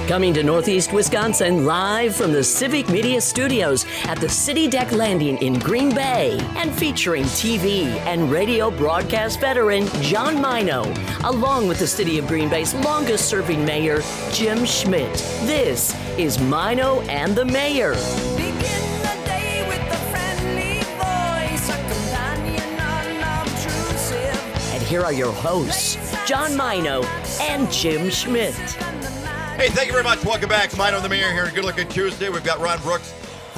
Coming to Northeast Wisconsin live from the Civic Media Studios at the City Deck Landing in Green Bay and featuring TV and radio broadcast veteran John Mino, along with the City of Green Bay's longest serving mayor, Jim Schmidt. This is Mino and the Mayor. Begin the day with a friendly voice, a companion unobtrusive. And here are your hosts, John Mino and Jim Schmidt. Hey, thank you very much. Welcome back. Mino and the Mayor here. Good looking Tuesday. We've got Ron Books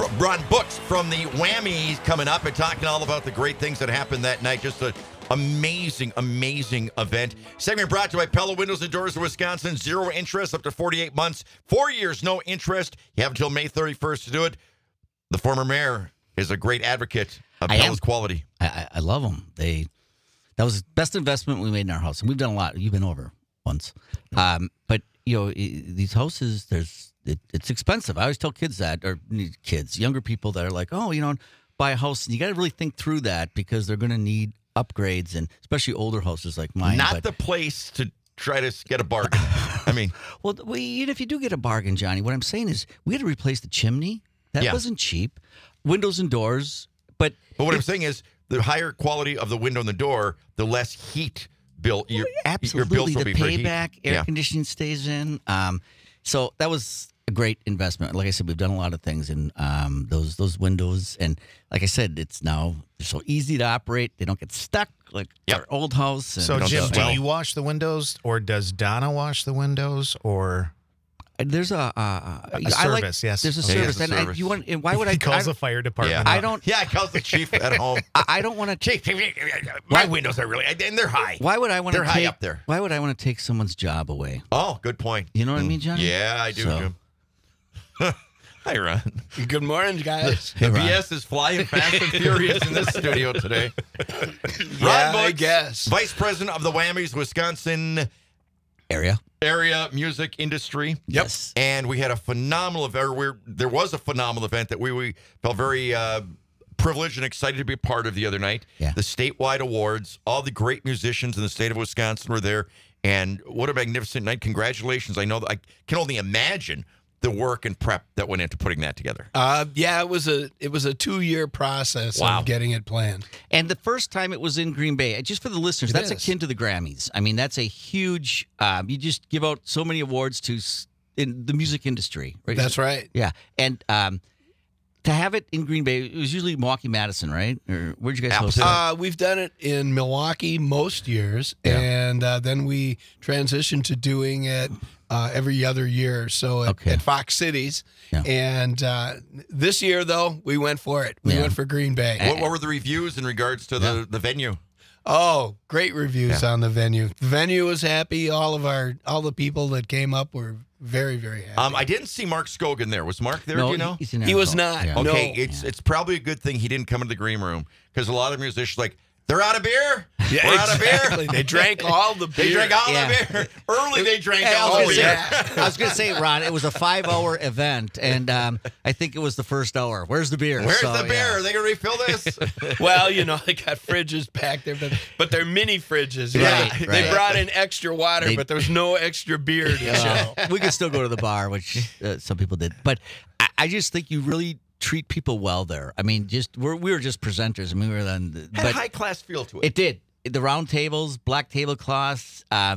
from the Whammies coming up and talking all about the great things that happened that night. Just an amazing event. Segment brought to you by Pella Windows and Doors of Wisconsin. 0 interest up to 48 months. 4 years, no interest. You have until May 31st to do it. The former mayor is a great advocate of Pella's quality. I love them. That was the best investment we made in our house. And we've done a lot. You've been over once. But you know, these houses, it's expensive. I always tell kids that, or younger people that are like, oh, you know, buy a house, and you got to really think through that because they're going to need upgrades, and especially older houses like mine. Not the place to try to get a bargain. I mean, well, even if you do get a bargain, Johnny, what I'm saying is we had to replace the chimney. That wasn't cheap. Windows and doors, but what I'm saying is the higher quality of the window and the door, the less heat bill. Your bills will the be for heat. payback, air conditioning stays in. So that was a great investment. Like I said, we've done a lot of things in those windows, and like I said, they're so easy to operate. They don't get stuck like our old house. And so, Jim, do you wash the windows, or does Donna wash the windows, or? There's a service, yes. There's a service. service. And why would I? He calls the fire department. I don't. Yeah, he calls the chief at home. I don't want to. Chief, my windows are really, and they're high. Why would I want to? They're high up there. Why would I want to take someone's job away? Oh, good point. You know what I mean, Johnny? Yeah, I do, Jim. Hi, Ron. Good morning, guys. The BS is flying fast and furious in this studio today. Ron Books, I guess. Vice President of the Whammies, Wisconsin area music industry. Yes. And we had a phenomenal event. There was a phenomenal event that we felt very privileged and excited to be a part of the other night. Yeah. The statewide awards. All the great musicians in the state of Wisconsin were there. And what a magnificent night. Congratulations. I know that I can only imagine the work and prep that went into putting that together. Yeah, it was a 2-year process of getting it planned. And the first time it was in Green Bay, just for the listeners, that's akin to the Grammys. I mean, that's a huge, you just give out so many awards in the music industry. Right? That's right. Yeah. And to have it in Green Bay, it was usually Milwaukee, Madison, right? Or where'd you guys host it? We've done it in Milwaukee most years, and then we transitioned to doing it every other year or so at Fox Cities. Yeah. And this year, though, we went for it. We went for Green Bay. What were the reviews in regards to the venue? Oh, great reviews on the venue. The venue was happy. All the people that came up were very, very happy. I didn't see Mark Scogan there. Was Mark there? No, do you know? He was not. Yeah. Okay, No. it's probably a good thing he didn't come into the green room because a lot of musicians are like, they're out of beer. Yeah, We're out of exactly. beer. They drank all the beer. They drank all the beer. Early, they drank all the beer. I was going to say, Ron, it was a 5-hour event, and I think it was the first hour. Where's the beer? Where's the beer? Yeah. Are they going to refill this? Well, they got fridges back there, but they're mini fridges. Right, They right. brought in extra water, but there's no extra beer to show. We could still go to the bar, which some people did. But I just think you really treat people well there. I mean, we were just presenters, and we were then. Had a high class feel to it. It did. The round tables, black tablecloths, I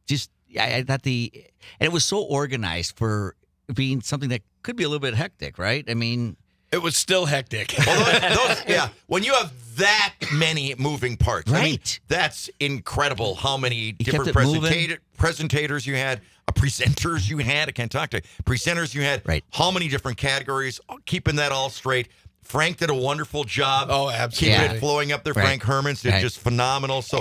thought and it was so organized for being something that could be a little bit hectic, right? I mean, It was still hectic. Well, when you have that many moving parts, right? I mean, that's incredible. How many different kept it presentators you had, presenters you had. I can't talk to presenters you had. Right. How many different categories? Keeping that all straight. Frank did a wonderful job. Oh, absolutely. Keeping it flowing up there. Right. Frank Hermans did Right. just phenomenal. So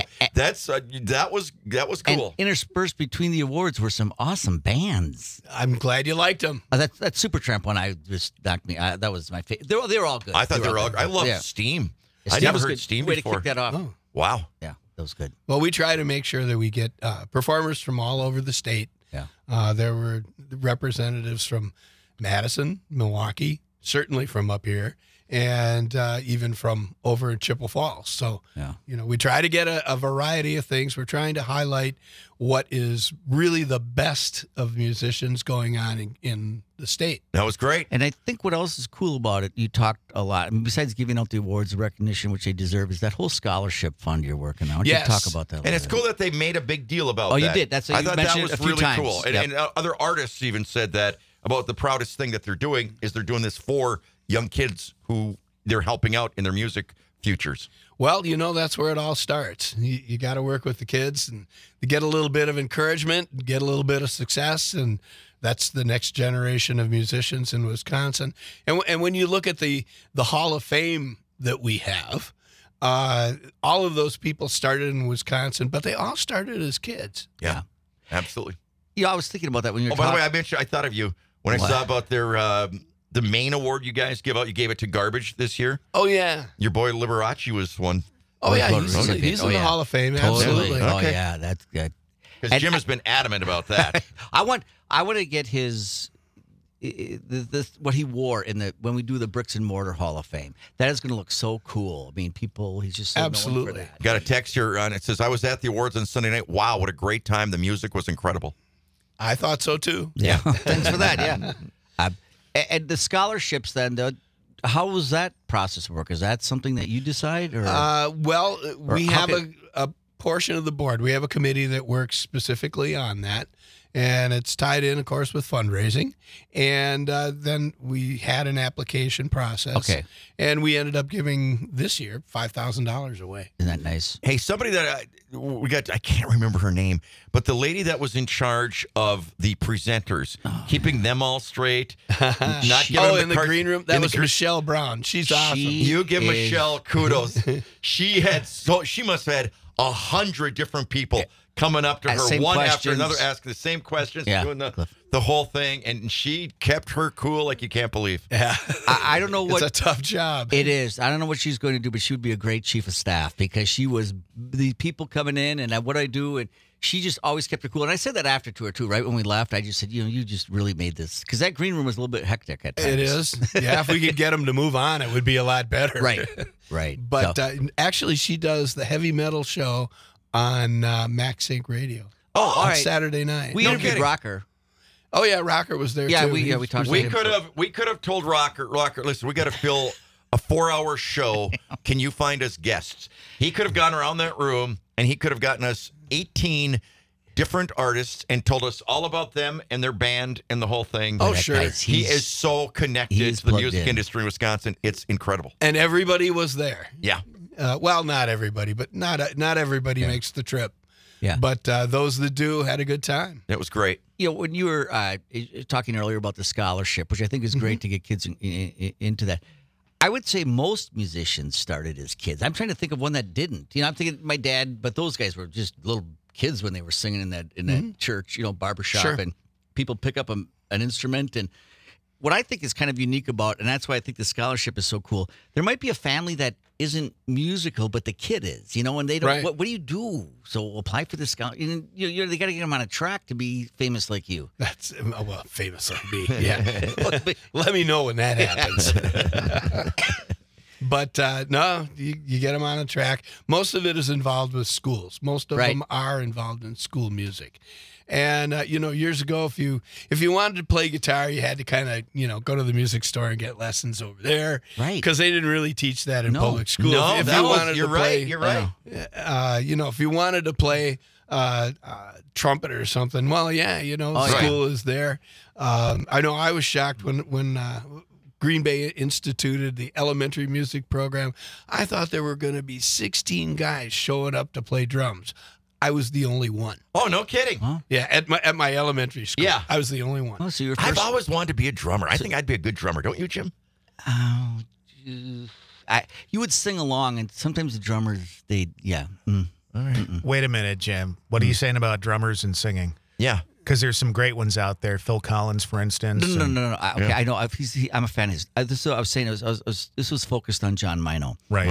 that was cool. And interspersed between the awards were some awesome bands. I'm glad you liked them. That Supertramp one, I just knocked me. That was my favorite. They were all good. I thought they were all. good. I love Yeah. Steam. Steam I never was heard good. Steam Way before. to kick that off. Oh. Wow. Yeah, that was good. Well, we try to make sure that we get performers from all over the state. Yeah. There were representatives from Madison, Milwaukee, certainly from up here, and even from over in Chippewa Falls. So, we try to get a variety of things. We're trying to highlight what is really the best of musicians going on in the state. That was great. And I think what else is cool about it, you talked a lot, I mean, besides giving out the awards, the recognition which they deserve, is that whole scholarship fund you're working on. Why don't you talk about that a And it's little cool that they made a big deal about that. Oh, you did. That's what I you thought that mentioned was a few really times. cool. Yep. And other artists even said that about the proudest thing that they're doing is they're doing this for young kids who they're helping out in their music futures. Well, that's where it all starts. You got to work with the kids and get a little bit of encouragement, get a little bit of success, and that's the next generation of musicians in Wisconsin. And when you look at the Hall of Fame that we have, all of those people started in Wisconsin, but they all started as kids. Yeah, absolutely. Yeah, I was thinking about that when you were by the way, I thought of you when What? I saw about their the main award you guys give out. You gave it to Garbage this year. Oh, yeah. Your boy Liberace was one. Oh, yeah. Liberace. He's in the yeah. Hall of Fame. Totally. Absolutely. Oh, Okay. yeah, that's good. Because Jim has been adamant about that. I want to get his what he wore when we do the Bricks and Mortar Hall of Fame. That is going to look so cool. I mean, he's just so known for Absolutely. that. Got a text here on it says, I was at the awards on Sunday night. Wow, what a great time. The music was incredible. I thought so, too. Yeah, thanks for that. Yeah, and the scholarships then. How was that process work? Is that something that you decide, or Well, we how have a portion of the board. We have a committee that works specifically on that, and it's tied in, of course, with fundraising. And then we had an application process. Okay. And we ended up giving this year $5,000 away. isn't that nice? Hey, somebody that I can't remember her name, but the lady that was in charge of the presenters, keeping them all straight, not giving them In the green room? That was Michelle Brown. She's awesome. You give is- Michelle kudos. She must have had 100 different people coming up to her, Same one after questions. another, asking the same questions, Yeah. doing the whole thing, and she kept her cool like you can't believe. Yeah. I don't know what It's a tough job. it is. I don't know what she's going to do, but she would be a great chief of staff because she was the people coming in and what I do, and she just always kept it cool. And I said that after to her too, right when we left. I just said, you just really made this because that green room was a little bit hectic at times. It is. Yeah, if we could get them to move on, it would be a lot better. Right. But So- actually, she does the heavy metal show on Max Sync Radio. all on right. Saturday night. We No interviewed kidding. Rocker. Oh yeah, Rocker was there Yeah, too. we talked. We about him. could have told Rocker, listen, we got to fill a 4-hour show. Can you find us guests? He could have gone around that room and he could have gotten us 18 different artists and told us all about them and their band and the whole thing. Oh, That sure. guy's- He he's- is so connected he's to the plugged music in. industry in Wisconsin. It's incredible. And everybody was there. Yeah. Well, not everybody, but not everybody makes the trip. Yeah. But those that do had a good time. It was great. When you were talking earlier about the scholarship, which I think is great to get kids into that, I would say most musicians started as kids. I'm trying to think of one that didn't. I'm thinking my dad, but those guys were just little kids when they were singing in that church, barbershop, Sure. and people pick up an instrument. And what I think is kind of unique about, and that's why I think the scholarship is so cool. There might be a family that isn't musical, but the kid is, and they don't. Right. What do you do? So apply for the scholarship. They got to get them on a track to be famous like you. That's famous like me. Yeah. Let me know when that happens. But no, you get them on a track. Most of it is involved with schools. Most of Right. them are involved in school music. And years ago, if you wanted to play guitar, you had to kind of go to the music store and get lessons over there, Right. Because they didn't really teach that in No. public school. No, if that you was- wanted you're to right. play, You're right. if you wanted to play trumpet or something, well, yeah, school is there. I know I was shocked when Green Bay instituted the elementary music program. I thought there were going to be 16 guys showing up to play drums. I was the only one. Oh, no kidding. Yeah, at my elementary school. Yeah. I was the only one. Oh, so you're I've first. always wanted to be a drummer. I think I'd be a good drummer. Don't you, Jim? Oh, you would sing along, and sometimes the drummers, Wait a minute, Jim. What are you saying about drummers and singing? Yeah. Because there's some great ones out there. Phil Collins, for instance. No. and- Okay, I know. I'm a fan of his. This is what I was saying. This was focused on John Mino. Right.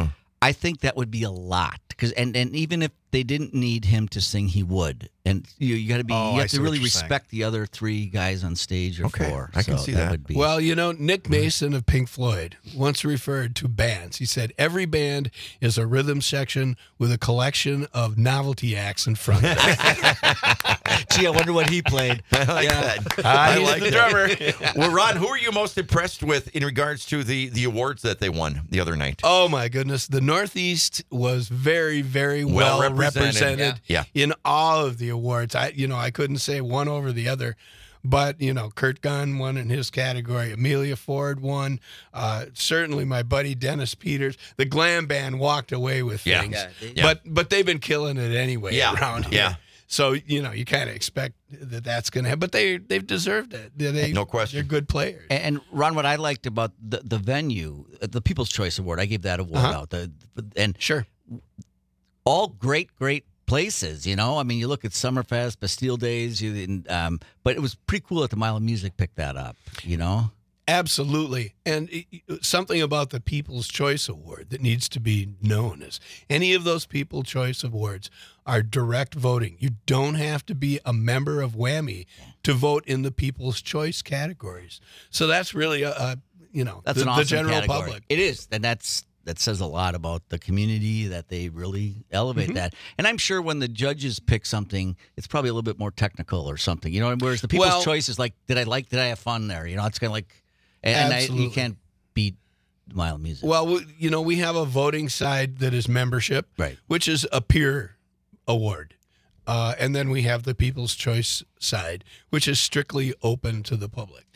I think that would be a lot because, and even if they didn't need him to sing, he would. And you got to be, Oh, you I have see to what really you're saying. respect the other 3 guys on stage or Okay, 4. I can see that. Would be, Well, Nick Mason of Pink Floyd once referred to bands. He said, every band is a rhythm section with a collection of novelty acts in front of it. gee, I wonder what he played. I like that. I like the that. drummer. Well, Ron, who are you most impressed with in regards to the awards that they won the other night? Oh, my goodness. The Northeast was very, very Well well represented. represented Yeah. in all of the awards. I couldn't say one over the other. But, Kurt Gunn won in his category. Amelia Ford won. Certainly my buddy Dennis Peters. The glam band walked away with Yeah. things. Yeah. But they've been killing it anyway Yeah. around here. Yeah. So, you kind of expect that's going to happen. But they've deserved it. No question. They're good players. And Ron, what I liked about the venue, the People's Choice Award, I gave that award out. And Sure. all great places, I mean, you look at Summerfest, Bastille Days, but it was pretty cool that the Mile of Music picked that up, Absolutely. And something about the People's Choice Award that needs to be known is any of those People's Choice Awards are direct voting. You don't have to be a member of Whammy to vote in the People's Choice categories. So that's really, That's the an awesome general category. public. It is, and that says a lot about the community that they really elevate that. And I'm sure when the judges pick something, it's probably a little bit more technical or something, Whereas the People's Well- Choice is like, did I have fun there? It's kind of like, and you Absolutely. can't beat Mile of Music. Well, we have a voting side that is membership, Right. which is a peer award. And then we have the People's Choice side, which is strictly open to the public.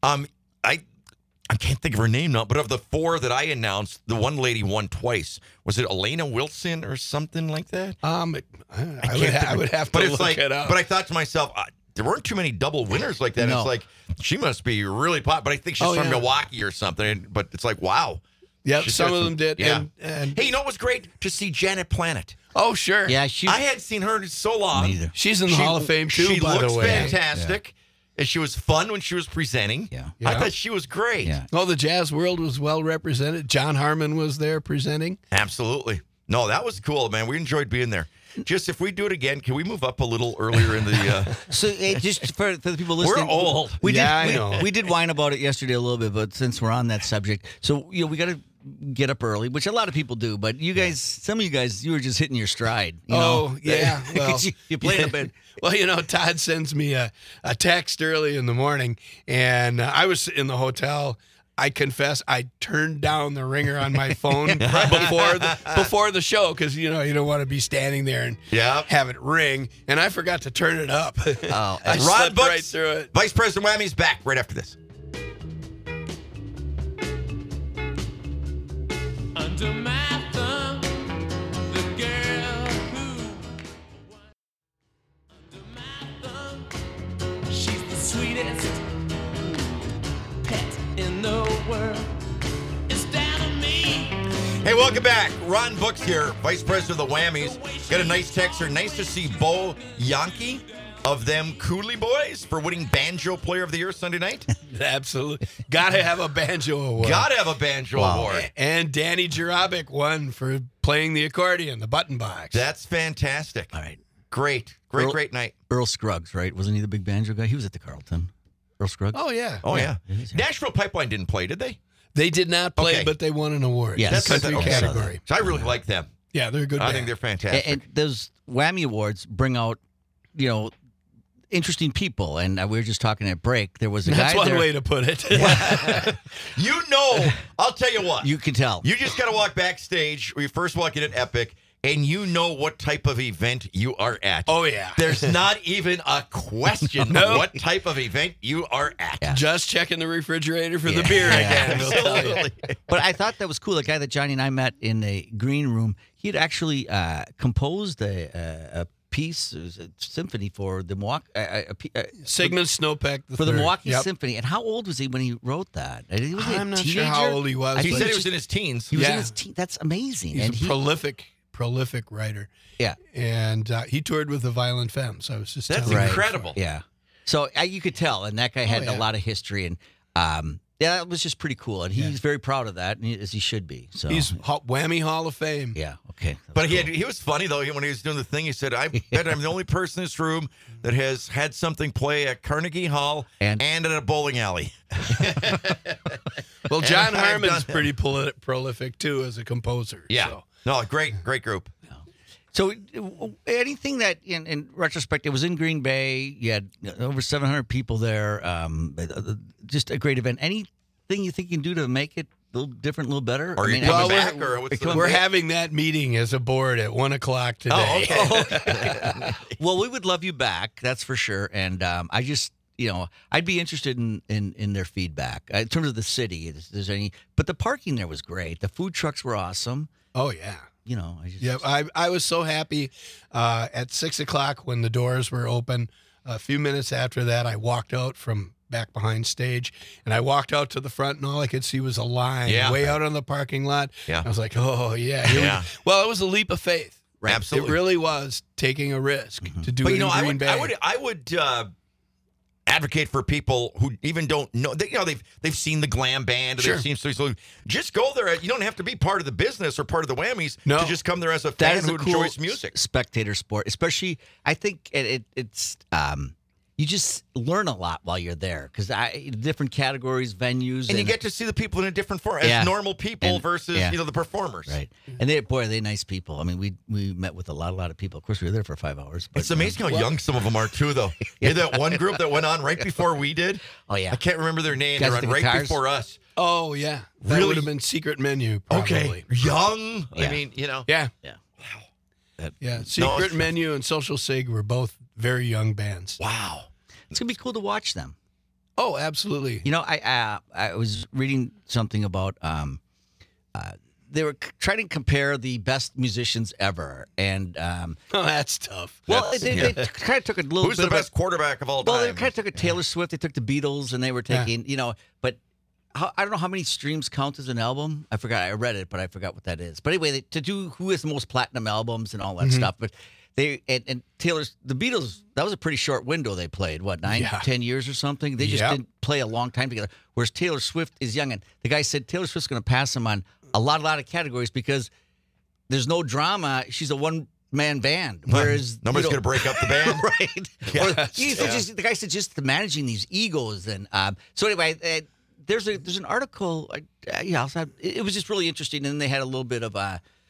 I can't think of her name now, but of the 4 that I announced, the one lady won twice. Was it Elena Wilson or something like that? I would have to But it's look like, it up. but I thought to myself, there weren't too many double winners like that. No. It's like she must be really pop. But I think she's Oh, from yeah. Milwaukee or something. But it's like, wow. Yep, She's some got of them did. Yeah. And Hey, you know what was great? To see Janet Planet. oh, sure. yeah, she. I hadn't seen her in so long. Me either. She's in the Hall of Fame, too, She by looks the way. fantastic. And she was fun when she was presenting. Yeah. I Yeah. thought she was great. Yeah. Oh, the jazz world was well represented. John Harmon was there presenting. Absolutely. No, that was cool, man. We enjoyed being there. Just if we do it again, can we move up a little earlier in the? So just for the people listening, We're old. I know. We did whine about it yesterday a little bit, but since we're on that subject, so we got to get up early, which a lot of people do. But you guys, some of you guys, you were just hitting your stride. Oh, yeah. Well, you played a bit. Well, Todd sends me a text early in the morning, and I was in the hotel. I confess, I turned down the ringer on my phone before the show because you don't want to be standing there and Yep. have it ring, and I forgot to turn it up. Oh, I Ron slept Books, right through it. Vice President Whammy's back right after this. Under my thumb, the girl who under my thumb, she's the sweetest pet in the world. It's down to me. Hey, welcome back. Ron Books here, Vice President of the Whammies. Got a nice text here. Nice to see Bo Yankee of them Cooley Boys for winning Banjo Player of the Year Sunday night. Absolutely, got to have a banjo award. Gotta have a Banjo Award. And Danny Jarabic won for playing the accordion, the button box. That's fantastic. All right. Great night. Earl Scruggs, right? Wasn't he the big banjo guy? He was at the Carlton. Earl Scruggs. Oh yeah. Oh, yeah. he's here. Nashville Pipeline didn't play, did they? They did not play, Okay. but they won an award. Yes. That's country okay. category. So I really like them. Yeah, they're a good. I band. think they're fantastic. And those Whammy Awards bring out, interesting people. And we were just talking at break. There was a That's guy one there. way to put it. I'll tell you what. You can tell. You just got to walk backstage when you first walk in at Epic, and you know what type of event you are at. Oh, yeah. There's not even a question No. what type of event you are at. Just checking the refrigerator for the beer again. they'll tell you. Absolutely. But I thought that was cool. The guy that Johnny and I met in the green room, he had actually composed a piece, it was a symphony for the Milwaukee. Sigmund Snopek For the Milwaukee Yep. Symphony. And how old was he when he wrote that? He was I'm a not sure teenager? how old he was. He but said he was in his teens. He was in Yeah. his That's amazing. He's and a prolific writer. yeah, And he toured with the Violent Femmes. I was just That's telling you. incredible. yeah. So you could tell, and that guy had yeah. a lot of history. And Yeah, that was just pretty cool, and he's very proud of that, as he should be. So He's Whammy Hall of Fame. yeah, okay. But he was funny, though, when he was doing the thing. He said, I bet I'm the only person in this room that has had something play at Carnegie Hall and at a bowling alley. Well, John I've Harmon's done pretty prolific, too, as a composer. Yeah. So. No, great group. So anything that, in retrospect, it was in Green Bay. You had over 700 people there. Just a great event. Anything you think you can do to make it a little different, a little better? Or We're having that meeting as a board at 1:00 today. Oh, okay. Well, we would love you back. That's for sure. And I just, I'd be interested in their feedback in terms of the city. If there's any, but the parking there was great. The food trucks were awesome. Oh, yeah. I was so happy at 6:00 when the doors were open. A few minutes after that, I walked out from back behind stage, and I walked out to the front, and all I could see was a line way out on the parking lot. Yeah. I was like, oh, yeah. Well, it was a leap of faith. Right. Absolutely. It really was taking a risk to do But, it in Green Bay. I would advocate for people who even don't know. They've seen the glam band. Sure. They've seen so just go there. You don't have to be part of the business or part of the Whammies to just come there as a That fan is who a cool enjoys music. Spectator sport, especially. I think it's you just learn a lot while you're there because different categories, venues, And you get to see the people in a different form as normal people versus the performers. Right. And they're nice people. I mean, we met with a lot of people. Of course, we were there for 5 hours. But, It's amazing how young some of them are too, though. You had that one group that went on right before we did. Oh yeah, I can't remember their name. Guys They with were on the right guitars? before us. Oh, yeah. That Really? would have been Secret Menu, probably. Okay, young. Yeah. I mean, Yeah. yeah. Yeah. Secret Menu and Social Sig were both very young bands. Wow. It's gonna be cool to watch them. Oh, absolutely. I was reading something about they were trying to compare the best musicians ever, and Oh, that's tough. well, they kind of took a little. Who's bit the of a- best quarterback of all time? Well, they kind of took a Taylor Swift. They took the Beatles, and they were taking, but I don't know how many streams count as an album. I forgot. I read it, but I forgot what that is. But anyway, to do who has the most platinum albums and all that stuff. But they and Taylor's the Beatles. That was a pretty short window they played. What 10 years or something? They just didn't play a long time together. Whereas Taylor Swift is young, and the guy said Taylor Swift's going to pass him on a lot of categories because there's no drama. She's a one-man band, whereas Nobody's going to break up the band. right? Yes. The guy said just managing these egos, and so anyway, there's an article. It was just really interesting, and then they had a little bit of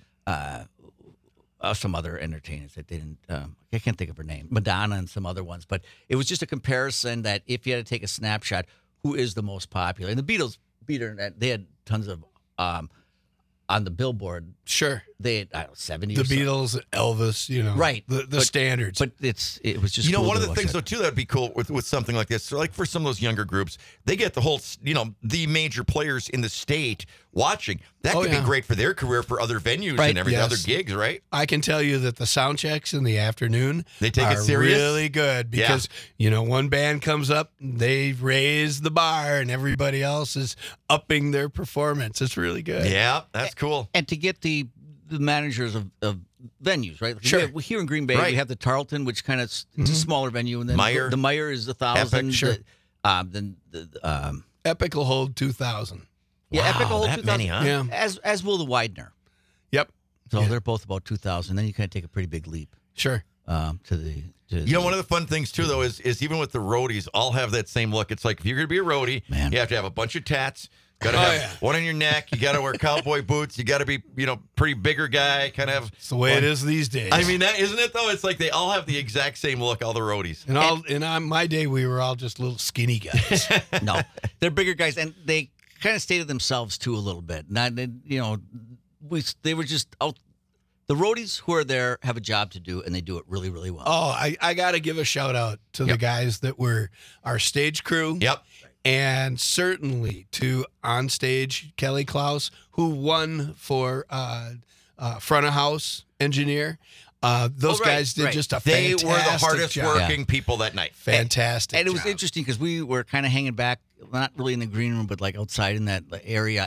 some other entertainers that they didn't. I can't think of her name, Madonna and some other ones, but it was just a comparison that if you had to take a snapshot, who is the most popular? And the Beatles beat her. They had tons of. On the Billboard, Sure. they had 70 The or so. Beatles, Elvis, Right. The standards. But it was just cool One of to the watch things, that. though, too, that'd be cool with something like this. So, like for some of those younger groups, they get the whole, the major players in the state watching. That could be great for their career for other venues and everything, other gigs, right? I can tell you that the sound checks in the afternoon They take it are serious? really good because, one band comes up, they raise the bar, and everybody else is upping their performance. It's really good. Yeah, that's cool. And to get the managers of venues, right? Sure. Here in Green Bay, we have the Tarleton, which kind of it's a smaller venue, and then Meyer. the Meyer is 1,000. Epic, sure. Then the Epic will hold 2,000. Epic will hold that 2,000. many, huh? Yeah. As will the Widener. Yep. So they're both about 2,000. Then you kind of take a pretty big leap Sure. to the. One of the fun things too, though, is even with the roadies, all have that same look. It's like if you're going to be a roadie, Man. you have to have a bunch of tats. Got to have one on your neck. You got to wear cowboy boots. You got to be, pretty bigger guy. Kind of. It's the way it is these days. I mean, that isn't it though? It's like they all have the exact same look. All the roadies. And on my day, we were all just little skinny guys. No, they're bigger guys, and they kind of stated themselves too a little bit. Not, they were just out. The roadies who are there have a job to do, and they do it really, really well. Oh, I got to give a shout out to the guys that were our stage crew. Yep. And certainly to on stage Kelly Klaus, who won for front of house engineer. Those guys did just a They fantastic were the hardest job. working people that night. Fantastic. And it was job. interesting because we were kind of hanging back, not really in the green room, but like outside in that area. And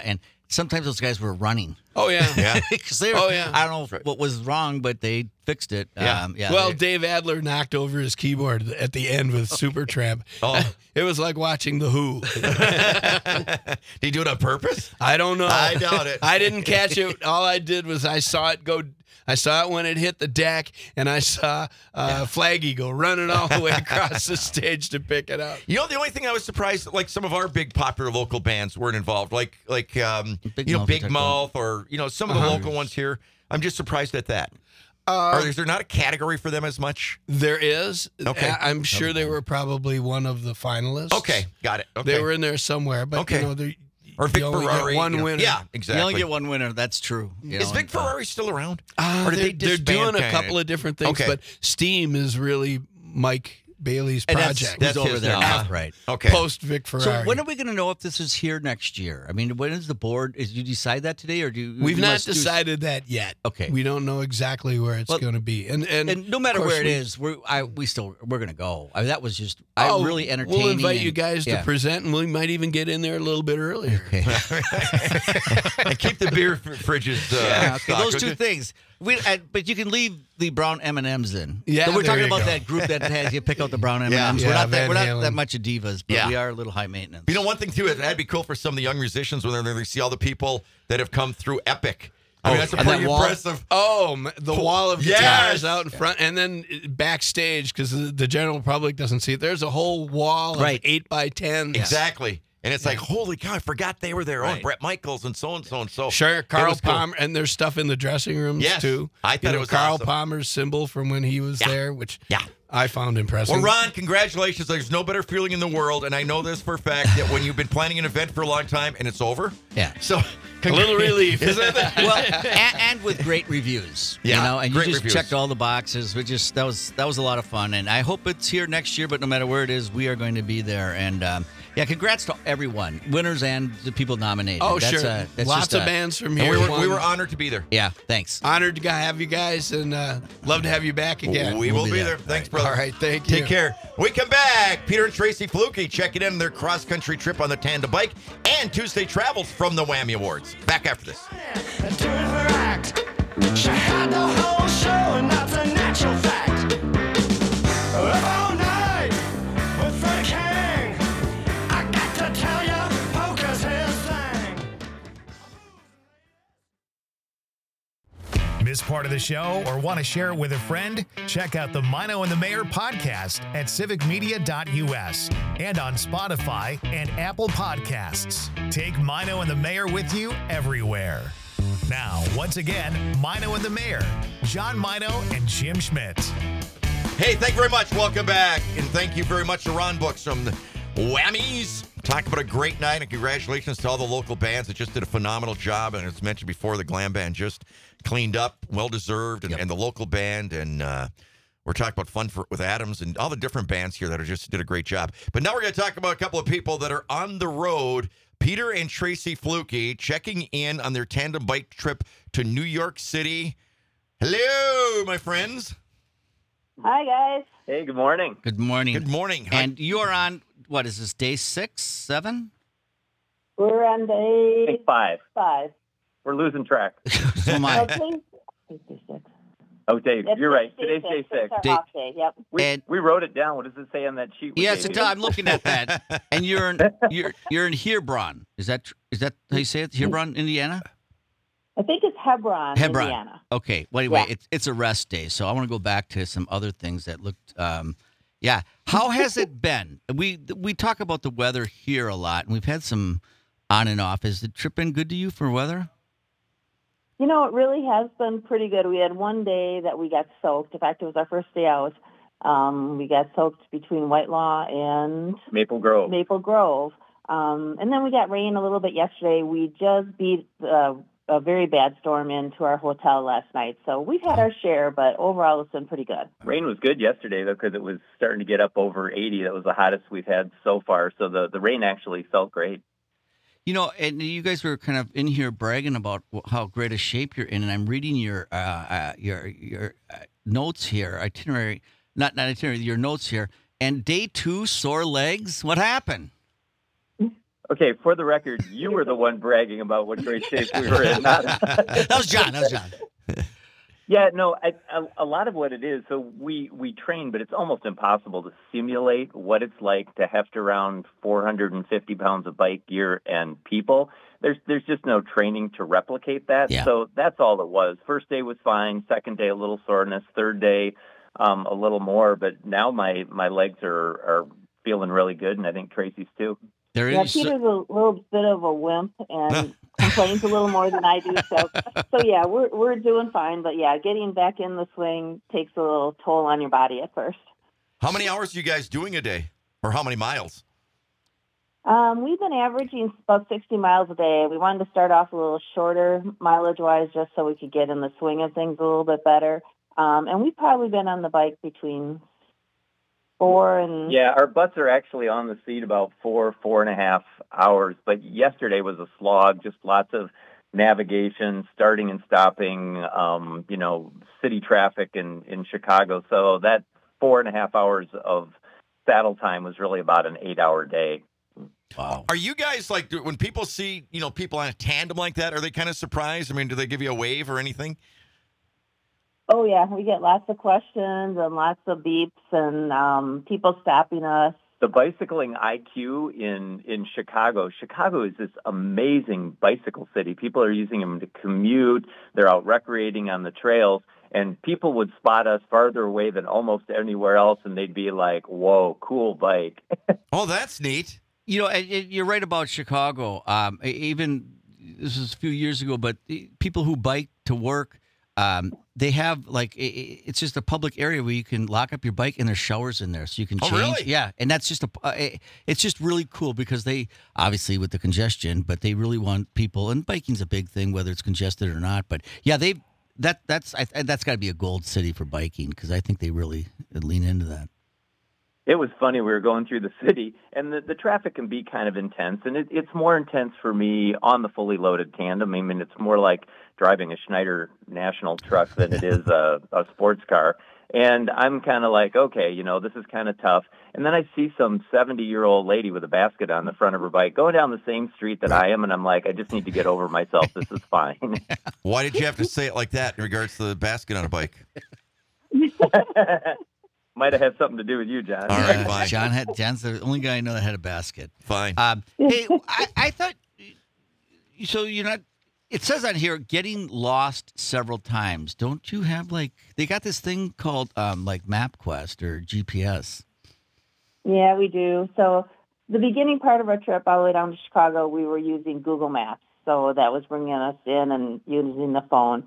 sometimes those guys were running. Oh yeah, Yeah. Because they were, Oh, yeah. I don't know what was wrong, but they fixed it. Yeah. Well, Dave Adler knocked over his keyboard at the end with Supertramp. Oh. It was like watching The Who. Did he do it on purpose? I don't know. I doubt it. I didn't catch it. All I did was I saw it go. I saw it when it hit the deck, and I saw Flaggy go running all the way across the stage to pick it up. You know, the only thing I was surprised, like some of our big popular local bands weren't involved, like Big Big Mouth, Mouth, or some of the local ones here. I'm just surprised at that. Is there not a category for them as much? There is. Okay. I'm sure they were probably one of the finalists. Okay, got it. Okay. They were in there somewhere, but Okay. Or Vic you only get Ferrari. one winner. Yeah, You exactly. only get one winner. That's true. Is Vic Ferrari still around? Or did they're disband doing a kinda? couple of different things, Okay. but Steam is really Mike Bailey's And project. that's That's over his there now. now, right? Okay. Post Vic Ferrari. So when are we going to know if this is here next year? I mean, when is the board? Did you decide that today, or do you? We've you not must do- decided that yet. Okay. We don't know exactly where it's Well, going to be, and no matter of course where it we- is, we're going to go. I mean, that was just really entertaining. We'll invite and- you guys yeah. to present, and we might even get in there a little bit earlier. Okay. And keep the beer fridges. Yeah, okay, stocked, those would two you? things. But you can leave the brown M&Ms in. Yeah, so we're there talking you about go. that group that has you pick out the brown M&Ms. Yeah. We're, Yeah, not that, we're Van not that Halen. much of divas, but Yeah. we are a little high maintenance. You know, one thing too, that'd be cool for some of the young musicians when they see all the people that have come through Epic. I mean, that's a and that pretty wall? impressive. The wall of Yes. guitars out in front, and then backstage, because the general public doesn't see it. There's a whole wall of Right. 8x10. Exactly. And it's like, holy cow, I forgot they were there. Oh, Right. and Brett Michaels and so and so and so. Sure, It Carl was cool. Palmer, and there's stuff in the dressing rooms Yes. too. I thought it was Carl awesome. Palmer's symbol from when he was there, which Yeah. I found impressive. Well, Ron, congratulations. There's no better feeling in the world. And I know this for a fact that when you've been planning an event for a long time and it's over. Yeah. So, a little relief. Isn't it? Well, and with great reviews, Yeah, you know, and great you just reviews. checked all the boxes. That was a lot of fun, and I hope it's here next year. But no matter where it is, we are going to be there. And yeah, congrats to everyone, winners and the people nominated. Oh, That's, sure. that's Lots just of bands from And here. we were won. honored to be there. Yeah, thanks. Honored to have you guys, and love to have you back again. We We'll will be be there. there. Thanks, brother. All right, thank you. Take care. We come back. Peter and Tracy Fluke checking in their cross-country trip on the tandem bike and Tuesday travels from the Whammy Awards. Back after this. Doing her act. She had the whole show, and that's a natural fact. Up all night with Freddie King. I got to tell ya, poker's his thing. Miss part of the show or want to share it with a friend? Check out the Mino and the Mayor podcast at civicmedia.us and on Spotify and Apple Podcasts. Take Mino and the Mayor with you everywhere. Now, once again, Mino and the Mayor, John Mino and Jim Schmidt. Hey, thank you very much. Welcome back. And thank you very much to Ron Brooks from the Whammies. Talk about a great night, and congratulations to all the local bands that just did a phenomenal job. And as mentioned before, the glam band just cleaned up, well-deserved, and the local band. And we're talking about Fun with Adams and all the different bands here that are just did a great job. But now we're going to talk about a couple of people that are on the road. Peter and Tracy Fluke checking in on their tandem bike trip to New York City. Hello, my friends. Hi, guys. Hey, good morning. Good morning. Good morning. And you're on, what is this, day 6, 7? We're on I day think 5. 5. We're losing track. So am I. Okay. Oh, Dave, It's you're right. day Today's day 6. It's our Day- off day. Yep. And- We wrote it down. What does it say on that sheet? we Yes, gave it you? does. I'm looking at that. And you're in Hebron. Is that how you say it? Hebron, Indiana? I think it's Hebron, Indiana. Okay. Well, anyway, Yeah. it's a rest day, so I want to go back to some other things that looked. Yeah. How has it been? We talk about the weather here a lot, and we've had some on and off. Has the trip been good to you for weather? You know, it really has been pretty good. We had one day that we got soaked. In fact, it was our first day out. We got soaked between Whitelaw and Maple Grove. Maple Grove. And then we got rain a little bit yesterday. We just beat a very bad storm into our hotel last night. So we've had our share, but overall it's been pretty good. Rain was good yesterday, though, because it was starting to get up over 80. That was the hottest we've had so far. So the rain actually felt great. You know, and you guys were kind of in here bragging about how great a shape you're in, and I'm reading your notes here, itinerary, not itinerary, your notes here. And day 2, sore legs. What happened? Okay, for the record, you were the one bragging about what great shape we were in. Not That was John. Yeah, no, a lot of what it is, so we train, but it's almost impossible to simulate what it's like to heft around 450 pounds of bike gear and people. There's just no training to replicate that. Yeah. So that's all it was. First day was fine. Second day, a little soreness. Third day, a little more. But now my legs are feeling really good, and I think Tracy's too. Yeah, Peter's a little bit of a wimp and complains a little more than I do. So yeah, we're doing fine. But yeah, getting back in the swing takes a little toll on your body at first. How many hours are you guys doing a day, or how many miles? We've been averaging about 60 miles a day. We wanted to start off a little shorter mileage-wise, just so we could get in the swing of things a little bit better. And we've probably been on the bike between 4 and... Yeah, our butts are actually on the seat about 4.5 hours. But yesterday was a slog, just lots of navigation, starting and stopping, city traffic in Chicago. So that 4.5 hours of saddle time was really about an 8-hour day. Wow. Are you guys, like, when people see, people on a tandem like that, are they kind of surprised? I mean, do they give you a wave or anything? Oh, yeah. We get lots of questions and lots of beeps and people stopping us. The bicycling IQ in Chicago is this amazing bicycle city. People are using them to commute. They're out recreating on the trails. And people would spot us farther away than almost anywhere else, and they'd be like, whoa, cool bike. Oh, that's neat. You're right about Chicago. Even this was a few years ago, but people who bike to work, they have it's just a public area where you can lock up your bike and there's showers in there, so you can change. Really? Yeah, and that's just it's just really cool because they obviously with the congestion, but they really want people. And biking's a big thing, whether it's congested or not. But yeah, that's got to be a gold city for biking because I think they really lean into that. It was funny. We were going through the city, and the traffic can be kind of intense, and it's more intense for me on the fully loaded tandem. I mean, it's more like driving a Schneider National truck than it is a sports car. And I'm kind of like, okay, this is kind of tough. And then I see some 70-year-old lady with a basket on the front of her bike going down the same street that I am, and I'm like, I just need to get over myself. This is fine. Why did you have to say it like that in regards to the basket on a bike? Might have had something to do with you, John. All right, fine. John's the only guy I know that had a basket. Fine. Hey, I thought so. You're not. It says on here getting lost several times. Don't you have they got this thing called MapQuest or GPS? Yeah, we do. So the beginning part of our trip all the way down to Chicago, we were using Google Maps. So that was bringing us in and using the phone.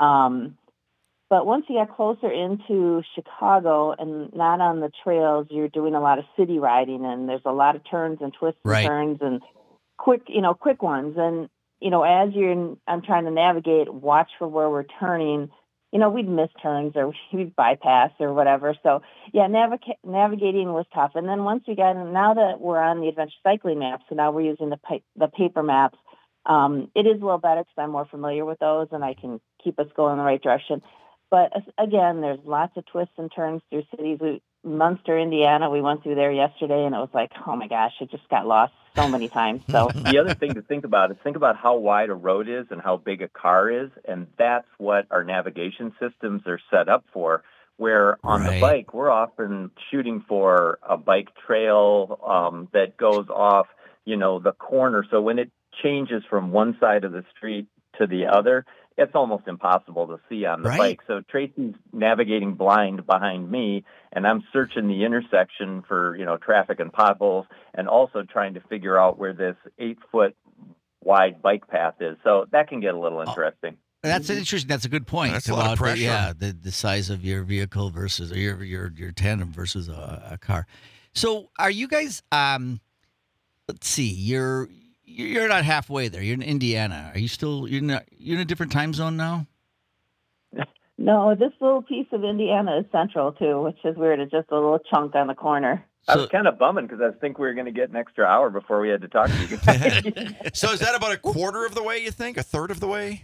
But once you get closer into Chicago and not on the trails, you're doing a lot of city riding, and there's a lot of turns and twists and turns and quick ones. And, as I'm trying to navigate, watch for where we're turning, we'd miss turns or we'd bypass or whatever. So, yeah, navigating was tough. And then once we got in, now that we're on the adventure cycling maps, so now we're using the paper maps, it is a little better because I'm more familiar with those and I can keep us going in the right direction. But again, there's lots of twists and turns through cities. Munster, Indiana, we went through there yesterday, and it was like, oh my gosh, I just got lost so many times. So the other thing to think about is how wide a road is and how big a car is, and that's what our navigation systems are set up for. Where on the bike, we're often shooting for a bike trail that goes off, the corner. So when it changes from one side of the street to the other, it's almost impossible to see on the bike. So Tracy's navigating blind behind me, and I'm searching the intersection for, traffic and potholes, and also trying to figure out where this 8-foot wide bike path is. So that can get a little interesting. That's interesting. That's a good point. That's a lot of pressure. The size of your vehicle versus or your tandem versus a car. So are you guys? Let's see. You're not halfway there. You're in Indiana. Are you still? You're in a different time zone now. No, this little piece of Indiana is central too, which is weird. It's just a little chunk on the corner. I was kind of bumming because I think we were going to get an extra hour before we had to talk to you guys. So is that about a quarter of the way? You think a third of the way?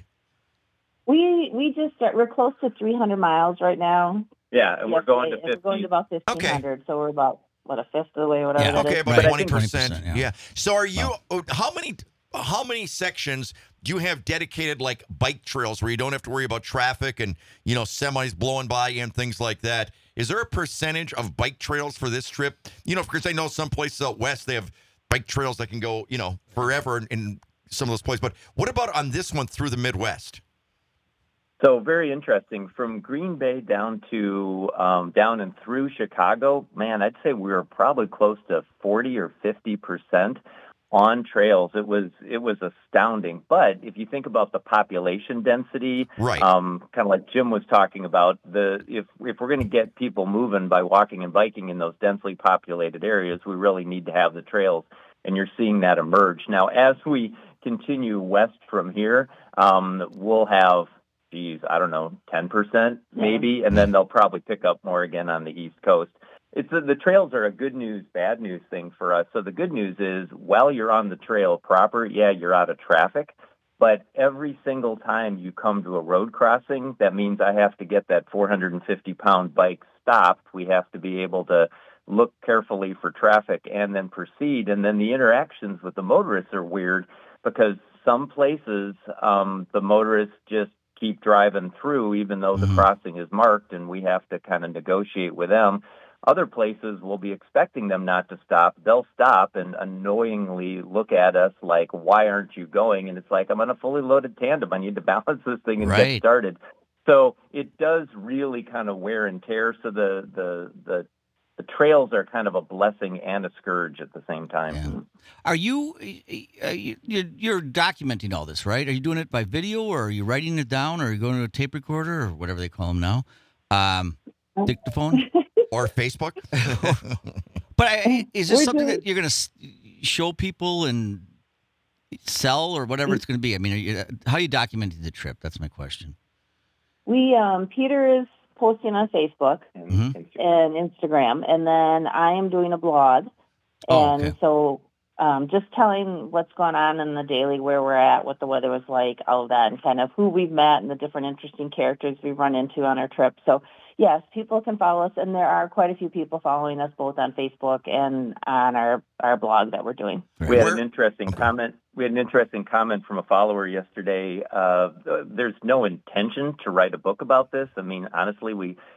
We just we're close to 300 miles right now. Yeah, and we're going to 15. We're going to about 1,500, so we're a fifth of the way, whatever that Okay, is. about But I think- 20%. 20%, Yeah. So are you? How many sections do you have dedicated like bike trails where you don't have to worry about traffic and semis blowing by and things like that? Is there a percentage of bike trails for this trip? Because I know some places out west they have bike trails that can go forever in some of those places. But what about on this one through the Midwest? So very interesting. From Green Bay down to down and through Chicago, man, I'd say we were probably close to 40 or 50% on trails. It was astounding. But if you think about the population density, right, kind of like Jim was talking about, if we're going to get people moving by walking and biking in those densely populated areas, we really need to have the trails. And you're seeing that emerge. Now, as we continue west from here, we'll have, I don't know, 10% maybe, and then they'll probably pick up more again on the East Coast. The trails are a good news, bad news thing for us. So the good news is while you're on the trail proper, you're out of traffic. But every single time you come to a road crossing, that means I have to get that 450-pound bike stopped. We have to be able to look carefully for traffic and then proceed. And then the interactions with the motorists are weird because some places the motorists just keep driving through even though the crossing is marked, and we have to kind of negotiate with them. Other places we'll be expecting them not to stop. They'll stop and annoyingly look at us like, why aren't you going? And it's like, I'm on a fully loaded tandem. I need to balance this thing and get started. So it does really kind of wear and tear. So the trails are kind of a blessing and a scourge at the same time. Yeah. Are you're documenting all this, right? Are you doing it by video, or are you writing it down, or are you going to a tape recorder, or whatever they call them now? Dictaphone? Or Facebook? But is this something that you're going to show people and sell, or whatever it's going to be? I mean, how are you documenting the trip? That's my question. We, Peter is posting on Facebook and Instagram, and then I am doing a blog. And so just telling what's going on in the daily, where we're at, what the weather was like, all of that, and kind of who we've met and the different interesting characters we've run into on our trip. So, yes, people can follow us, and there are quite a few people following us both on Facebook and on our blog that we're doing. We had an interesting comment. We had an interesting comment from a follower yesterday. There's no intention to write a book about this. I mean, honestly,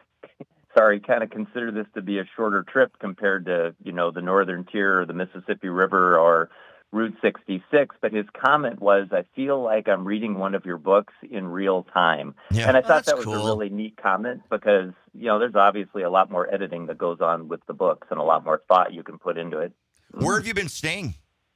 kind of consider this to be a shorter trip compared to, the Northern Tier or the Mississippi River or Route 66. But his comment was, I feel like I'm reading one of your books in real time. Yeah. And I thought that was a really neat comment because, there's obviously a lot more editing that goes on with the books and a lot more thought you can put into it. Where have you been staying?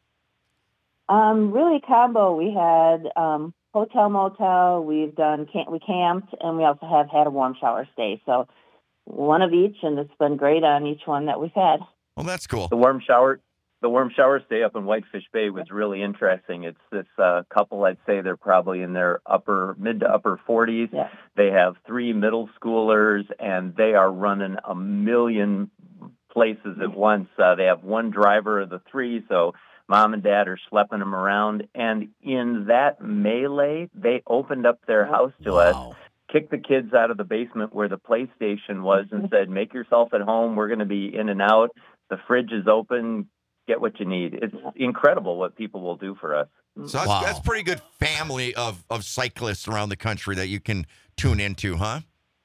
Really combo. We had hotel, motel. We camped, and we also have had a warm shower stay. So one of each, and it's been great on each one that we've had. Well, that's cool. The warm shower stay up in Whitefish Bay was really interesting. It's this couple, I'd say they're probably in their mid to upper 40s. Yeah. They have 3 middle schoolers, and they are running a million places at once. They have one driver of the 3, so Mom and Dad are schlepping them around. And in that melee, they opened up their house to us, kicked the kids out of the basement where the PlayStation was, and said, make yourself at home. We're going to be in and out. The fridge is open. Get what you need. It's incredible what people will do for us. So that's pretty good family of cyclists around the country that you can tune into, huh?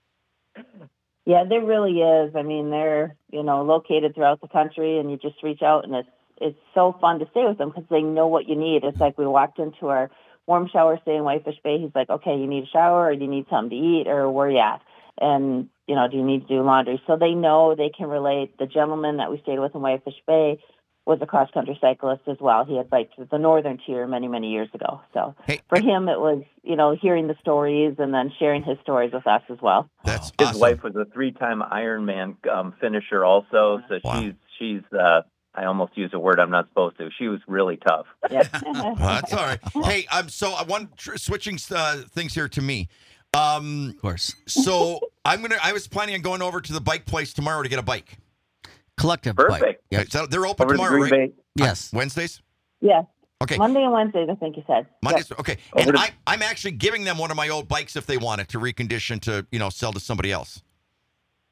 Yeah, there really is. I mean, they're, located throughout the country, and you just reach out, and it's so fun to stay with them because they know what you need. It's like we walked into our warm shower stay in Whitefish Bay. He's like, okay, you need a shower, or do you need something to eat, or where you at? And, do you need to do laundry? So they know, they can relate. The gentleman that we stayed with in Whitefish Bay was a cross-country cyclist as well. He had biked the Northern Tier many, many years ago. So for him, it was, hearing the stories and then sharing his stories with us as well. That's His awesome. wife was a 3-time Ironman finisher also. So she's I almost used a word I'm not supposed to. She was really tough. Yeah. That's all right. Hey, so I want switching things here to me. Of course. So I was planning on going over to the bike place tomorrow to get a bike. Collective Perfect. bike. Yep. So they're open Over tomorrow, to Green right? Bay. Yes. Wednesdays? Yeah. Okay. Monday and Wednesdays, I think you said. Mondays, Yep. okay. And I'm actually giving them one of my old bikes if they want it to recondition to, sell to somebody else.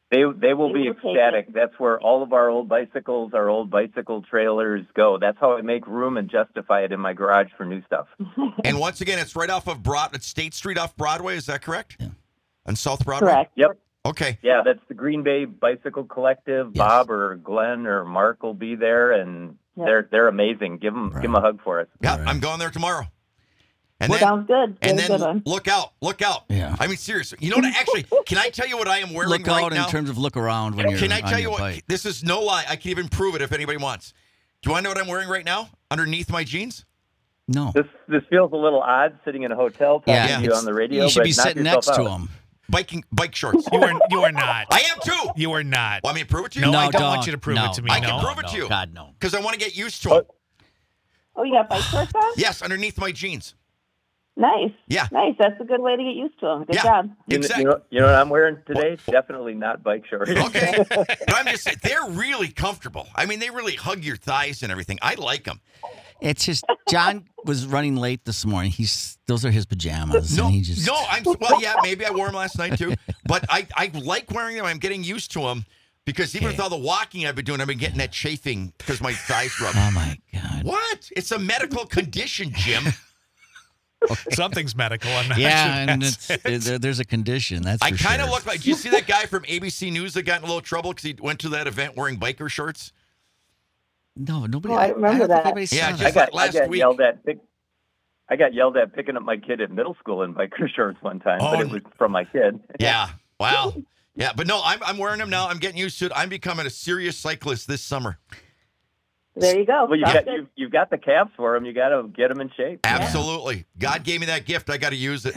They will be We will take ecstatic. That's where all of our old bicycles, our old bicycle trailers go. That's how I make room and justify it in my garage for new stuff. And once again, it's right off of State Street off Broadway. Is that correct? Yeah. On South Broadway? Correct. Yep. Okay. Yeah, that's the Green Bay Bicycle Collective. Yes. Bob or Glenn or Mark will be there, and they're amazing. Give them a hug for us. Yeah, I'm going there tomorrow. And then, Sounds good. And Very then good one. look out. Yeah. I mean, seriously. You know what? Actually, can I tell you what I am wearing Look right out now? in terms of look around when you're Can I on tell you your what? bike. This is no lie. I can even prove it if anybody wants. Do you want to know what I'm wearing right now underneath my jeans? No. This feels a little odd sitting in a hotel talking to you on the radio. You should but be knock sitting yourself next to out. him. Bike shorts. You are not. I am too. You are not. Want me to prove it to you? No, No, I don't want you to prove no, it to me. I no. can prove it to you. God, no. Because I want to get used to it. Oh, you got bike shorts on? Yes, underneath my jeans. Nice. Yeah. Nice. That's a good way to get used to them. Good Yeah. job. Exactly. You know what I'm wearing today? Definitely not bike shorts. Okay. But I'm just saying, they're really comfortable. I mean, they really hug your thighs and everything. I like them. It's just John was running late this morning. Those are his pajamas. And he just, Maybe I wore them last night too. But I like wearing them. I'm getting used to them because even with all the walking I've been doing, I've been getting that chafing because my thighs rub. Oh my God. What? It's a medical condition, Jim. Something's medical. I'm not Yeah, sure and that's there's a condition. That's I for kind of sure. look like. Do you see that guy from ABC News that got in a little trouble because he went to that event wearing biker shorts? No, nobody. Oh, I remember don't think that. anybody saw Yeah, that. just I last got week. yelled at. I got yelled at picking up my kid at middle school in biker shorts one time, but it was from my kid. Yeah. Wow. Yeah, but no, I'm wearing them now. I'm getting used to it. I'm becoming a serious cyclist this summer. There you go. Well, Sounds good. you've got the calves for them. You got to get them in shape. Absolutely. God gave me that gift. I got to use it.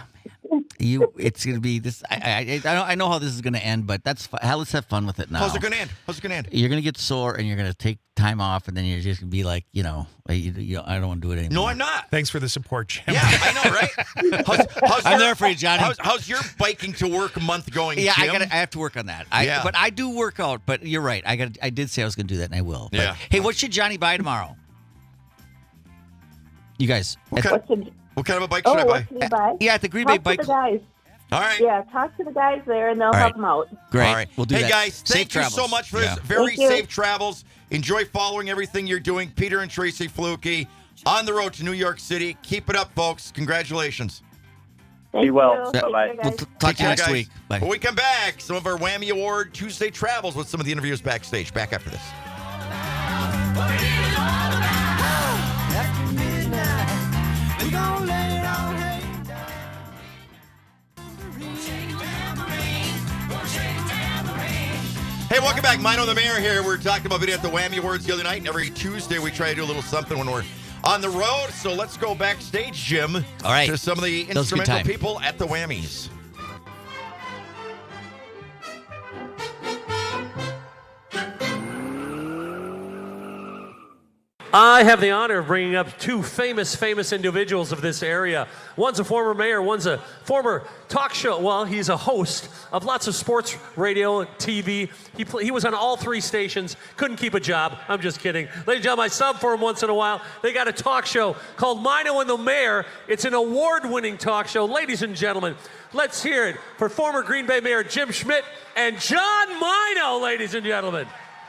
It's gonna be this. I know how this is gonna end, but that's fine. Let's have fun with it now. How's it going to end? You're gonna get sore, and you're gonna take time off, and then you're just gonna be like, I don't want to do it anymore. No, I'm not. Thanks for the support, Jim. Yeah, I know, right? I'm there for you, Johnny. How's your biking to work month going, Yeah, Jim? I have to work on that. Yeah. But I do work out. But you're right. I did say I was going to do that, and I will. But, Yeah. hey, what should Johnny buy tomorrow? You guys. What kind of a bike Oh, should I what buy? should you buy? Yeah, at the Green Bay Talk Bike to the guys. All right. Yeah, talk to the guys there, and they'll All help right. them out. Great. All right. We'll do hey, that. guys, Safe thank you so travels. much for Yeah. this. Very Thank you. safe travels. Enjoy following everything you're doing. Peter and Tracy Fluke on the road to New York City. Keep it up, folks. Congratulations. Thank Be well. you. Bye-bye. Take care, We'll guys. talk Take to you care, next guys. week. Bye. When we come back, some of our Whammy Award Tuesday travels with some of the interviews backstage. Back after this. Hey, welcome back. Mino the Mayor here. We're talking about being at the Whammy Awards the other night. And every Tuesday, we try to do a little something when we're on the road. So let's go backstage, Jim. All right. To some of the That was a good instrumental time. people at the Whammies. I have the honor of bringing up two famous individuals of this area. One's a former mayor, one's a former talk show. Well, he's a host of lots of sports radio, TV. He was on all three stations, couldn't keep a job. I'm just kidding. Ladies and gentlemen, I sub for him once in a while. They got a talk show called Mino and the Mayor. It's an award-winning talk show. Ladies and gentlemen, let's hear it for former Green Bay Mayor Jim Schmidt and John Mino, ladies and gentlemen.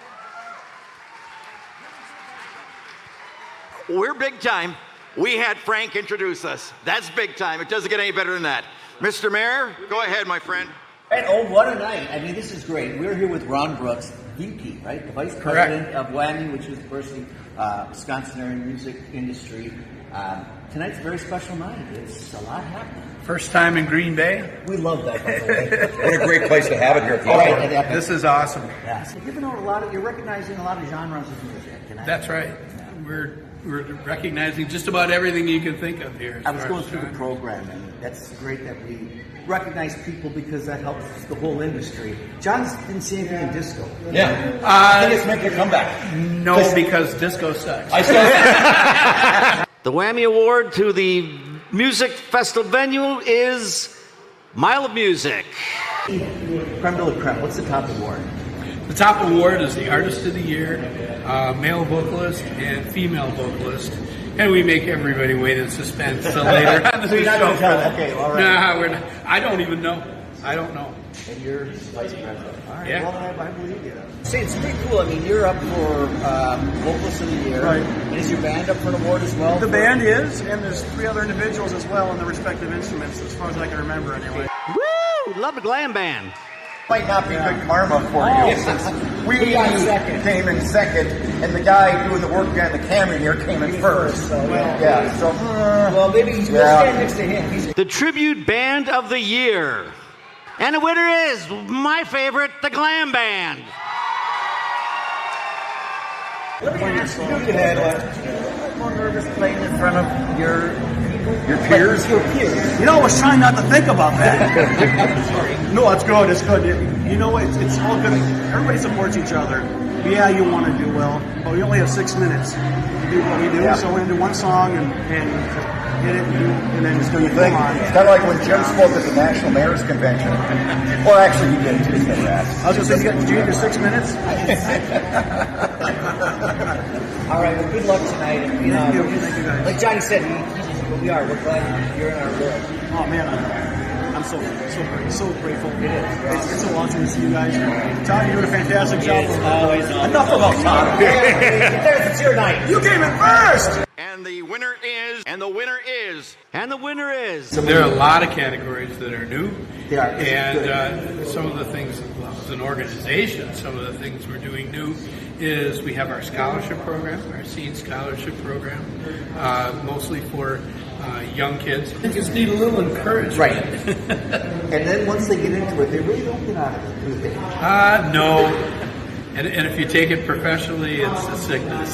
We're big time. We had Frank introduce us. That's big time. It doesn't get any better than that. Mr. Mayor, go ahead, my friend. And oh, what a night. I mean, this is great. We're here with Ron Brooks, VP, right? The Vice President of WAMI, which is the University Wisconsin Music Industry. Tonight's a very special night. It's a lot happening. First time in Green Bay. We love that. What a great place to have it here at the Right. This is awesome. Yeah. So you're recognizing a lot of genres of music tonight. That's right. We're recognizing just about everything you can think of here. I was going through the program, and that's great that we recognize people because that helps the whole industry. John didn't see anything in disco. Yeah. I think it's making a comeback. No, because disco sucks. The Whammy Award to the music festival venue is Mile of Music. Creme de la creme. What's the top award? The top award is the Artist of the Year, male vocalist and female vocalist. And we make everybody wait in suspense till later on the So you're not show. going to tell? Okay, all right. Nah, we're not. I don't even know. I don't know. And you're vice president. All right. Yeah. Well, I believe you. See, it's pretty cool. I mean, you're up for Vocalist of the Year. Right. And is your band up for an award as well? The band is, and there's 3 other individuals as well on the respective instruments, as far as I can remember anyway. Woo! Love the glam band. Might not be good karma for you. Since we came in second, and the guy doing the work behind the camera here came in first. So, well, maybe he's going to stand next to him. The Tribute Band of the Year. And the winner is my favorite, the Glam Band. Let me ask you, did you get more nervous playing in front of your peers? Your peers. You know, I was trying not to think about that. No, it's good. It's good. You know, it's all good. Everybody supports each other. Yeah, you want to do well, but we only have 6 minutes to do what we do. Yeah. So we're going to do one song and get it and then just go on. It's kind of like when Jim spoke at the National Mayor's Convention. Well, actually, he did too. I was going to say, did you get your 6 minutes? All right, well, good luck tonight. And, Thank you, guys. Like Johnny said, we're glad you're in our world. Oh, man, I'm so grateful. It is. It's so awesome to see you guys. Tom, you're doing a fantastic job. Always on. Enough about Tom. It's your night. You came in first. And the winner is. And the winner is. And the winner is. There are a lot of categories that are new. Yeah, and some of the things, as an organization, some of the things we're doing new is we have our scholarship program, our Seed Scholarship program, mostly for young kids. They just need a little encouragement. Right. And then once they get into it, they really don't get out of it, do they? No. And if you take it professionally, it's a sickness.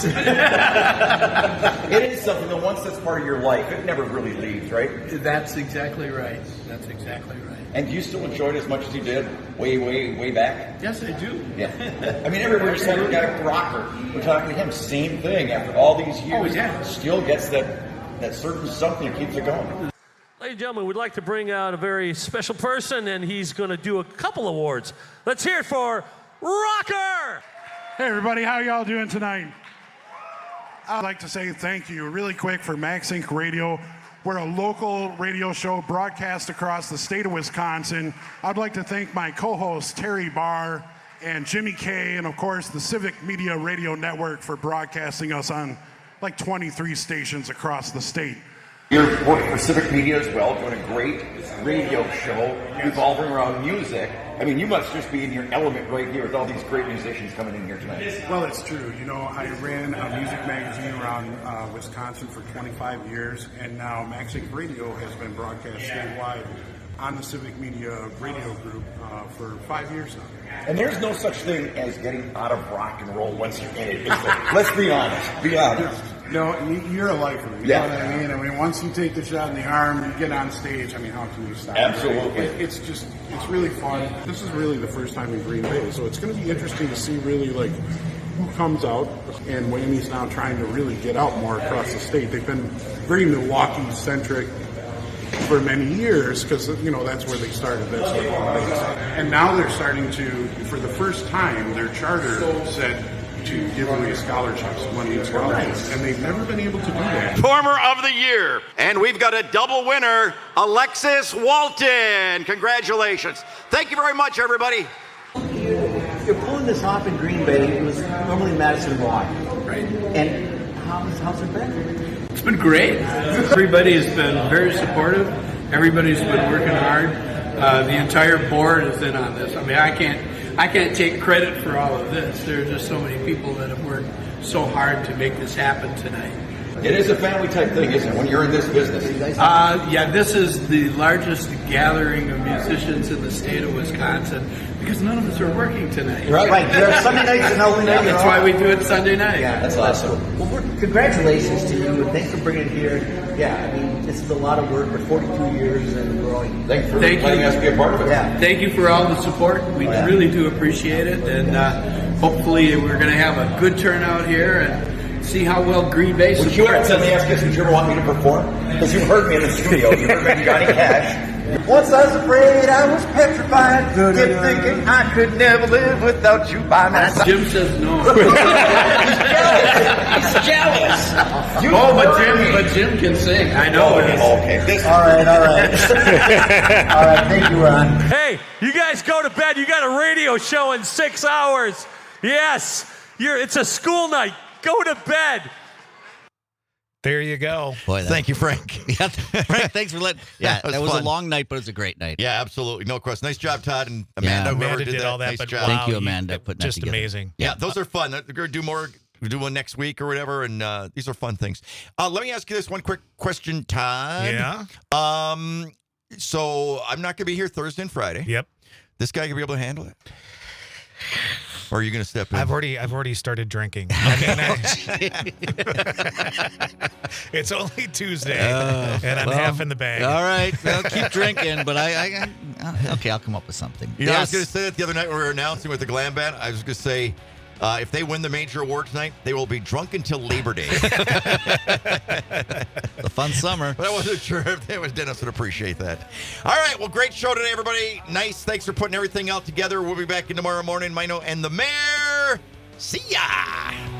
It is something that once that's part of your life, it never really leaves, right? That's exactly right. That's exactly right. And do you still enjoy it as much as you did way back? Yes, I do. Yeah. I mean, everybody's saying we got a rocker. We're talking to him, same thing. After all these years, still gets that certain something that keeps it going. Ladies and gentlemen, we'd like to bring out a very special person, and he's going to do a couple awards. Let's hear it for Rocker! Hey, everybody. How y'all doing tonight? I'd like to say thank you really quick for Max Inc. Radio. We're a local radio show broadcast across the state of Wisconsin. I'd like to thank my co-hosts, Terry Barr and Jimmy Kay, and of course, the Civic Media Radio Network for broadcasting us on like 23 stations across the state. You're working for Civic Media as well, doing a great radio show revolving around music. I mean, you must just be in your element right here with all these great musicians coming in here tonight. Well, it's true. You know, I ran a music magazine around Wisconsin for 25 years, and now Max Inc. Radio has been broadcast statewide on the Civic Media Radio Group for 5 years now. And there's no such thing as getting out of rock and roll once you're in it. Let's be honest. Be honest. No, you're a lifer. You know what I mean? I mean, once you take the shot in the arm, you get on stage. I mean, how can you stop? Absolutely. It's really fun. This is really the first time in Green Bay, so it's going to be interesting to see really like who comes out. And Whammy's now trying to really get out more across the state. They've been very Milwaukee-centric for many years because, you know, that's where they started. That's their home base. And now they're starting to, for the first time, their charter said to give away scholarships, money and scholarships, and they've never been able to do that. Performer of the Year. And we've got a double winner, Alexis Walton. Congratulations. Thank you very much, everybody. You're pulling this off in Green Bay. It was normally Madison Walk. Right. And how's it been? It's been great. Everybody has been very supportive. Everybody's been working hard. The entire board is in on this. I mean, I can't take credit for all of this. There are just so many people that have worked so hard to make this happen tonight. It is a family type thing, isn't it, when you're in this business? Yeah, this is the largest gathering of musicians in the state of Wisconsin because none of us are working tonight. Right. There are Sunday nights and only nights. That's why we do it Sunday night. Yeah, that's awesome. Well, congratulations to you, and thanks for bringing it here. Yeah, I mean, this is a lot of work for 42 years and growing. Thank you for letting us be a part of it. Yeah. Thank you for all the support. We really do appreciate it, and hopefully we're going to have a good turnout here and see how well Green Bay supports. Let me ask you, would you ever want me to perform? Because you've heard me in the studio. You've heard me, Johnny Cash. Once I was afraid, I was petrified. Kept thinking I could never live without you by my side. Jim says no. He's jealous. But Jim can sing. I know. Okay. All right. All right, thank you, Ron. Hey, you guys guys go to bed. You got a radio show in 6 hours. Yes, it's a school night. Go to bed. There you go. Boy, Thank you, Frank. Yeah, Frank, thanks for letting. Yeah, that was a fun. long night, but it was a great night. Yeah, absolutely. No question. Nice job, Todd and Amanda. Yeah. Whoever Amanda did that. all that, Nice but job. Thank you, Amanda, putting that just together. amazing. Yeah, those are fun. We're going to do more. We'll do one next week or whatever, and these are fun things. Let me ask you this one quick question, Todd. Yeah. So I'm not going to be here Thursday and Friday. Yep. This guy going to be able to handle it? Or are you going to step in? I've already started drinking. It's only Tuesday, and I'm half in the bag. All right, well, keep drinking, but okay, I'll come up with something. You know, I was going to say that the other night when we were announcing with the glam band. I was going to say, if they win the major award tonight, they will be drunk until Labor Day. A fun summer. But I wasn't sure if Dennis would appreciate that. All right, well, great show today, everybody. Nice. Thanks for putting everything out together. We'll be back in tomorrow morning. Mino and the Mayor. See ya.